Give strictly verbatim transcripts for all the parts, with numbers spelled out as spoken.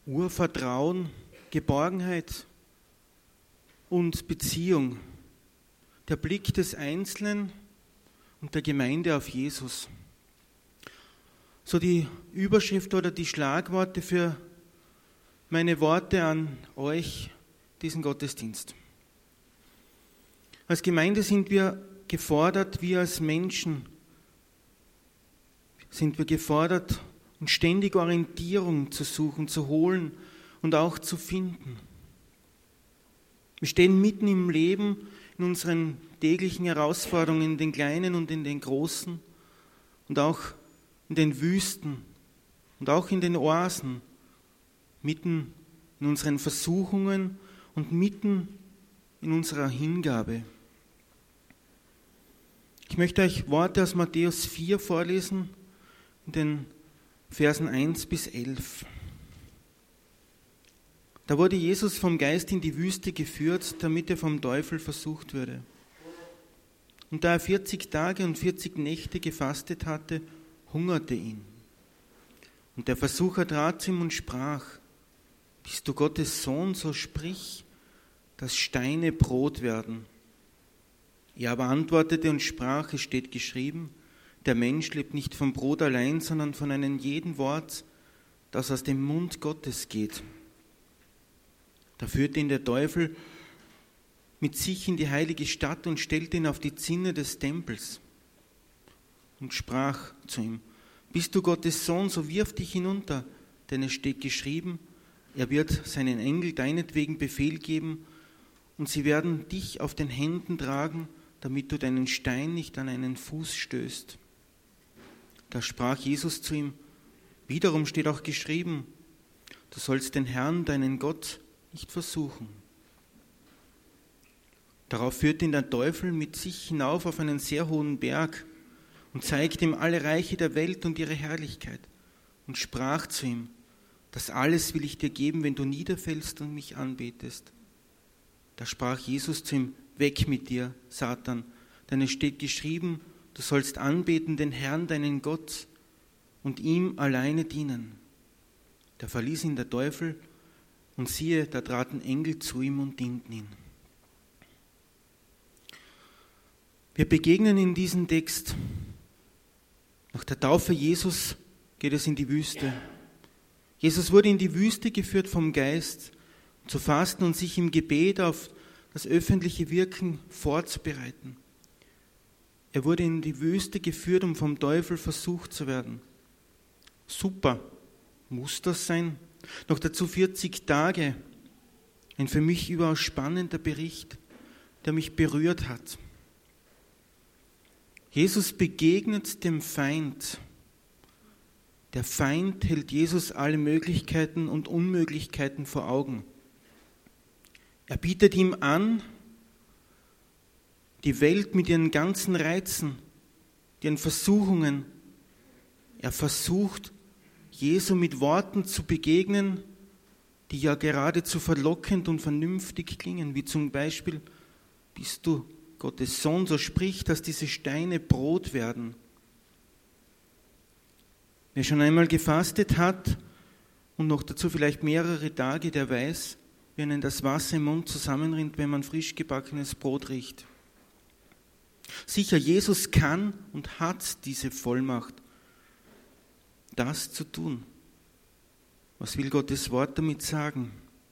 Urvertrauen, Geborgenheit und Beziehung. Der Blick des Einzelnen und der Gemeinde auf Jesus. So die Überschrift oder die Schlagworte für meine Worte an euch, diesen Gottesdienst. Als Gemeinde sind wir gefordert, wir als Menschen sind wir gefordert, uns ständig Orientierung zu suchen, zu holen und auch zu finden. Wir stehen mitten im Leben, in unseren täglichen Herausforderungen, in den kleinen und in den großen und auch in den Wüsten und auch in den Oasen, mitten in unseren Versuchungen und mitten in unserer Hingabe. Ich möchte euch Worte aus Matthäus vier vorlesen, in den Versen eins bis elf. Da wurde Jesus vom Geist in die Wüste geführt, damit er vom Teufel versucht würde. Und da er vierzig Tage und vierzig Nächte gefastet hatte, hungerte ihn. Und der Versucher trat zu ihm und sprach: Bist du Gottes Sohn, so sprich, dass Steine Brot werden. Er aber antwortete und sprach: Es steht geschrieben, der Mensch lebt nicht vom Brot allein, sondern von einem jeden Wort, das aus dem Mund Gottes geht. Da führte ihn der Teufel mit sich in die heilige Stadt und stellte ihn auf die Zinne des Tempels und sprach zu ihm: Bist du Gottes Sohn, so wirf dich hinunter, denn es steht geschrieben, er wird seinen Engel deinetwegen Befehl geben und sie werden dich auf den Händen tragen, damit du deinen Stein nicht an einen Fuß stößt. Da sprach Jesus zu ihm: Wiederum steht auch geschrieben, du sollst den Herrn, deinen Gott, nicht versuchen. Darauf führte ihn der Teufel mit sich hinauf auf einen sehr hohen Berg und zeigte ihm alle Reiche der Welt und ihre Herrlichkeit und sprach zu ihm: Das alles will ich dir geben, wenn du niederfällst und mich anbetest. Da sprach Jesus zu ihm: Weg mit dir, Satan, denn es steht geschrieben, du sollst anbeten den Herrn, deinen Gott, und ihm alleine dienen. Da verließ ihn der Teufel, und siehe, da traten Engel zu ihm und dienten ihm. Wir begegnen in diesem Text, nach der Taufe Jesus geht es in die Wüste. Jesus wurde in die Wüste geführt vom Geist, um zu fasten und sich im Gebet auf das öffentliche Wirken vorzubereiten. Er wurde in die Wüste geführt, um vom Teufel versucht zu werden. Super, muss das sein? Noch dazu vierzig Tage. Ein für mich überaus spannender Bericht, der mich berührt hat. Jesus begegnet dem Feind. Der Feind hält Jesus alle Möglichkeiten und Unmöglichkeiten vor Augen. Er bietet ihm an, die Welt mit ihren ganzen Reizen, ihren Versuchungen. Er versucht, Jesu mit Worten zu begegnen, die ja geradezu verlockend und vernünftig klingen, wie zum Beispiel: Bist du Gottes Sohn, so sprich, dass diese Steine Brot werden. Wer schon einmal gefastet hat und noch dazu vielleicht mehrere Tage, der weiß, wie einem das Wasser im Mund zusammenrinnt, wenn man frisch gebackenes Brot riecht. Sicher, Jesus kann und hat diese Vollmacht, das zu tun. Was will Gottes Wort damit sagen?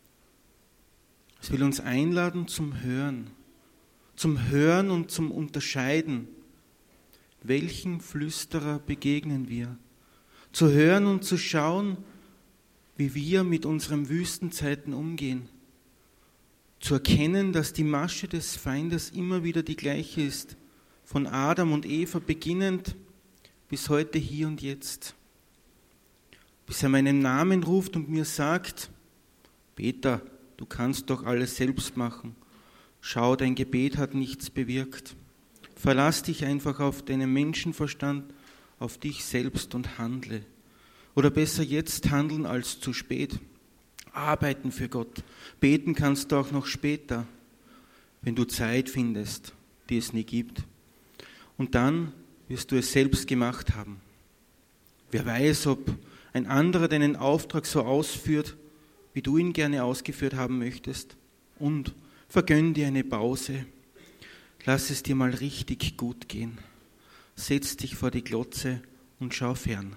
Es will uns einladen zum Hören, zum Hören und zum Unterscheiden. Welchen Flüsterer begegnen wir? Zu hören und zu schauen, wie wir mit unseren Wüstenzeiten umgehen. Zu erkennen, dass die Masche des Feindes immer wieder die gleiche ist, von Adam und Eva beginnend bis heute, hier und jetzt. Bis er meinen Namen ruft und mir sagt: Peter, du kannst doch alles selbst machen. Schau, dein Gebet hat nichts bewirkt. Verlass dich einfach auf deinen Menschenverstand, auf dich selbst und handle. Oder besser jetzt handeln als zu spät. Arbeiten für Gott. Beten kannst du auch noch später, wenn du Zeit findest, die es nie gibt. Und dann wirst du es selbst gemacht haben. Wer weiß, ob ein anderer deinen Auftrag so ausführt, wie du ihn gerne ausgeführt haben möchtest. Und vergönn dir eine Pause. Lass es dir mal richtig gut gehen. Setz dich vor die Glotze und schau fern.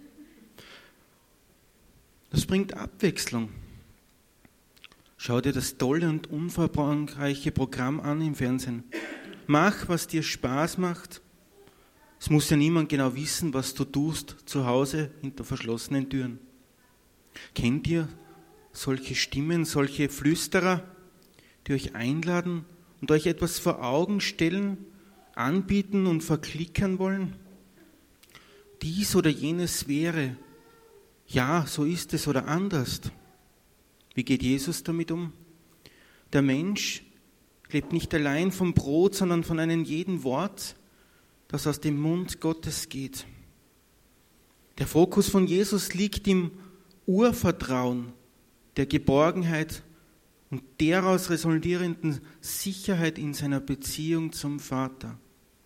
Das bringt Abwechslung. Schau dir das tolle und umfangreiche Programm an im Fernsehen. Mach, was dir Spaß macht. Es muss ja niemand genau wissen, was du tust zu Hause hinter verschlossenen Türen. Kennt ihr solche Stimmen, solche Flüsterer, die euch einladen und euch etwas vor Augen stellen, anbieten und verklickern wollen? Dies oder jenes wäre, ja, so ist es oder anders. Wie geht Jesus damit um? Der Mensch lebt nicht allein vom Brot, sondern von einem jeden Wort, das aus dem Mund Gottes geht. Der Fokus von Jesus liegt im Urvertrauen, der Geborgenheit und daraus resultierenden Sicherheit in seiner Beziehung zum Vater.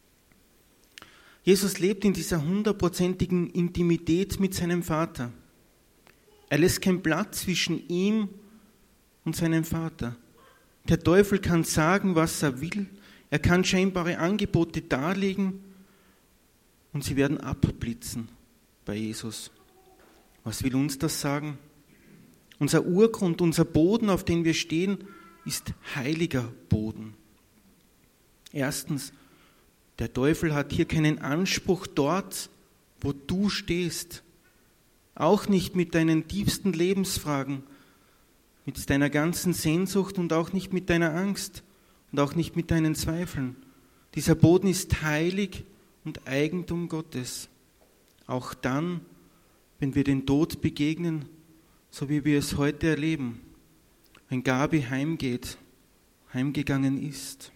Jesus lebt in dieser hundertprozentigen Intimität mit seinem Vater. Er lässt keinen Platz zwischen ihm und seinem Vater. Der Teufel kann sagen, was er will. Er kann scheinbare Angebote darlegen und sie werden abblitzen bei Jesus. Was will uns das sagen? Unser Urgrund, unser Boden, auf dem wir stehen, ist heiliger Boden. Erstens, der Teufel hat hier keinen Anspruch dort, wo du stehst. Auch nicht mit deinen tiefsten Lebensfragen, mit deiner ganzen Sehnsucht und auch nicht mit deiner Angst und auch nicht mit deinen Zweifeln. Dieser Boden ist heilig und Eigentum Gottes. Auch dann, wenn wir den Tod begegnen, so wie wir es heute erleben, wenn Gabi heimgeht, heimgegangen ist.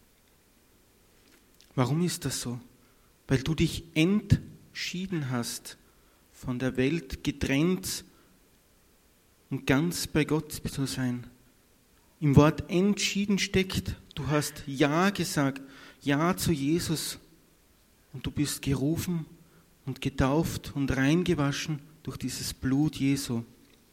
Warum ist das so? Weil du dich entschieden hast, von der Welt getrennt und ganz bei Gott zu sein. Im Wort entschieden steckt, du hast Ja gesagt, Ja zu Jesus und du bist gerufen und getauft und reingewaschen durch dieses Blut Jesu.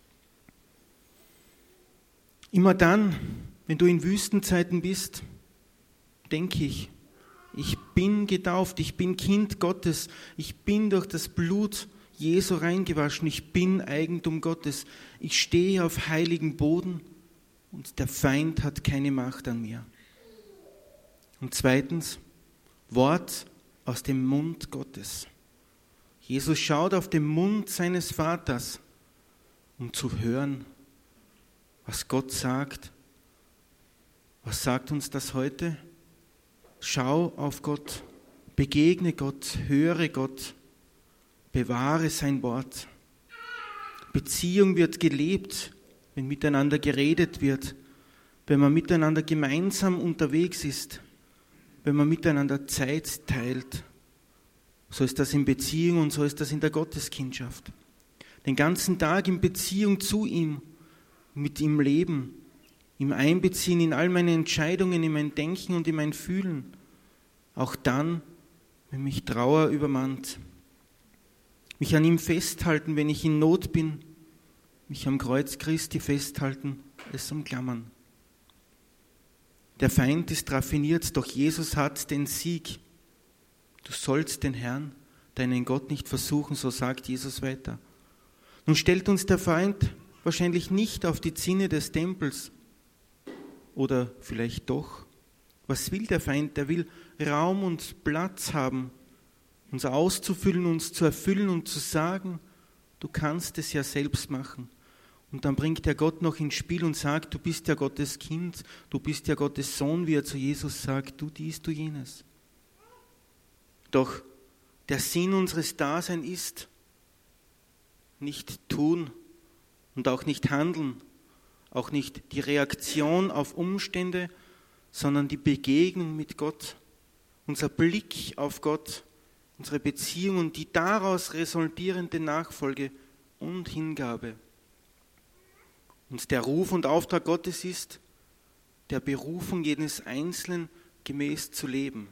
Immer dann, wenn du in Wüstenzeiten bist, denke ich, ich bin getauft, ich bin Kind Gottes, ich bin durch das Blut Jesu reingewaschen, ich bin Eigentum Gottes, ich stehe auf heiligen Boden und der Feind hat keine Macht an mir. Und zweitens, Wort aus dem Mund Gottes. Jesus schaut auf den Mund seines Vaters, um zu hören, was Gott sagt. Was sagt uns das heute? Schau auf Gott, begegne Gott, höre Gott, bewahre sein Wort. Beziehung wird gelebt, wenn miteinander geredet wird, wenn man miteinander gemeinsam unterwegs ist, wenn man miteinander Zeit teilt. So ist das in Beziehung und so ist das in der Gotteskindschaft. Den ganzen Tag in Beziehung zu ihm, mit ihm leben, ihm einbeziehen in all meine Entscheidungen, in mein Denken und in mein Fühlen. Auch dann, wenn mich Trauer übermannt. Mich an ihm festhalten, wenn ich in Not bin. Mich am Kreuz Christi festhalten, es umklammern. Der Feind ist raffiniert, doch Jesus hat den Sieg. Du sollst den Herrn, deinen Gott nicht versuchen, so sagt Jesus weiter. Nun stellt uns der Feind wahrscheinlich nicht auf die Zinne des Tempels. Oder vielleicht doch. Was will der Feind? Der will Raum und Platz haben, uns auszufüllen, uns zu erfüllen und zu sagen, du kannst es ja selbst machen. Und dann bringt er Gott noch ins Spiel und sagt, du bist ja Gottes Kind, du bist ja Gottes Sohn, wie er zu Jesus sagt, du dies, du jenes. Doch der Sinn unseres Daseins ist nicht tun und auch nicht handeln, auch nicht die Reaktion auf Umstände, sondern die Begegnung mit Gott, unser Blick auf Gott, unsere Beziehung und die daraus resultierende Nachfolge und Hingabe. Und der Ruf und Auftrag Gottes ist, der Berufung jedes Einzelnen gemäß zu leben.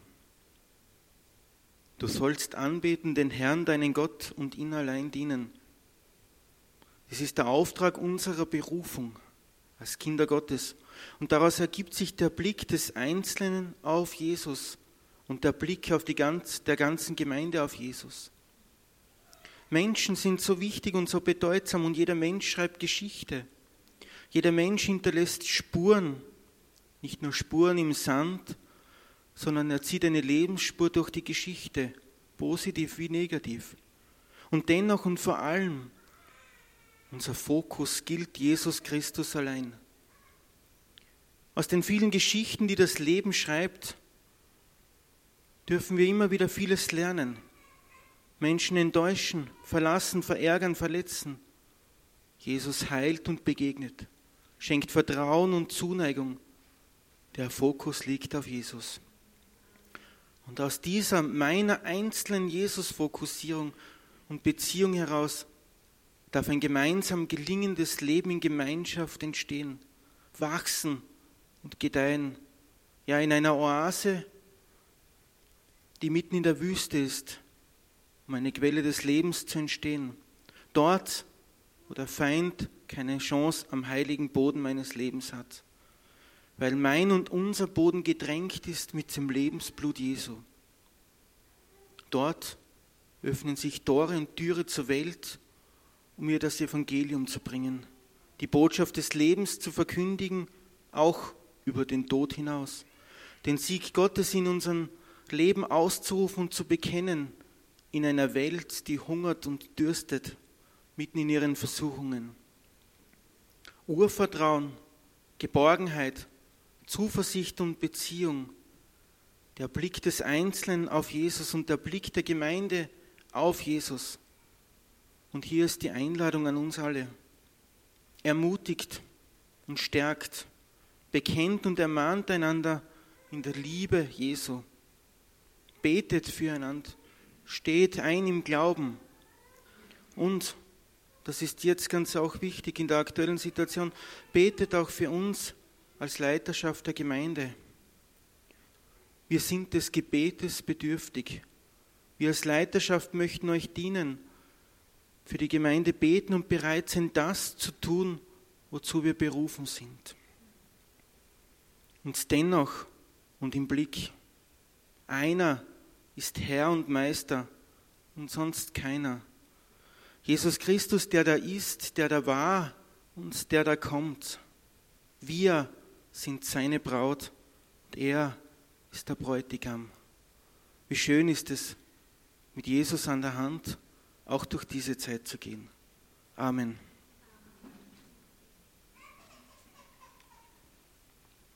Du sollst anbeten den Herrn, deinen Gott, und ihn allein dienen. Das ist der Auftrag unserer Berufung als Kinder Gottes. Und daraus ergibt sich der Blick des Einzelnen auf Jesus und der Blick auf die ganz, der ganzen Gemeinde auf Jesus. Menschen sind so wichtig und so bedeutsam und jeder Mensch schreibt Geschichte. Jeder Mensch hinterlässt Spuren, nicht nur Spuren im Sand, sondern er zieht eine Lebensspur durch die Geschichte, positiv wie negativ. Und dennoch und vor allem, unser Fokus gilt Jesus Christus allein. Aus den vielen Geschichten, die das Leben schreibt, dürfen wir immer wieder vieles lernen. Menschen enttäuschen, verlassen, verärgern, verletzen. Jesus heilt und begegnet, schenkt Vertrauen und Zuneigung. Der Fokus liegt auf Jesus. Und aus dieser meiner einzelnen Jesus-Fokussierung und Beziehung heraus darf ein gemeinsam gelingendes Leben in Gemeinschaft entstehen, wachsen und gedeihen. Ja, in einer Oase, die mitten in der Wüste ist, um eine Quelle des Lebens zu entstehen. Dort, wo der Feind keine Chance am heiligen Boden meines Lebens hat. Weil mein und unser Boden gedrängt ist mit dem Lebensblut Jesu. Dort öffnen sich Tore und Türe zur Welt, um ihr das Evangelium zu bringen, die Botschaft des Lebens zu verkündigen, auch über den Tod hinaus, den Sieg Gottes in unserem Leben auszurufen und zu bekennen, in einer Welt, die hungert und dürstet, mitten in ihren Versuchungen. Urvertrauen, Geborgenheit, Zuversicht und Beziehung, der Blick des Einzelnen auf Jesus und der Blick der Gemeinde auf Jesus. Und hier ist die Einladung an uns alle. Ermutigt und stärkt, bekennt und ermahnt einander in der Liebe Jesu. Betet füreinander, steht ein im Glauben. Und, das ist jetzt ganz auch wichtig in der aktuellen Situation, betet auch für uns als Leiterschaft der Gemeinde. Wir sind des Gebetes bedürftig. Wir als Leiterschaft möchten euch dienen, für die Gemeinde beten und bereit sein, das zu tun, wozu wir berufen sind. Und dennoch und im Blick, einer ist Herr und Meister und sonst keiner. Jesus Christus, der da ist, der da war und der da kommt. Wir sind seine Braut und er ist der Bräutigam. Wie schön ist es, mit Jesus an der Hand auch durch diese Zeit zu gehen. Amen.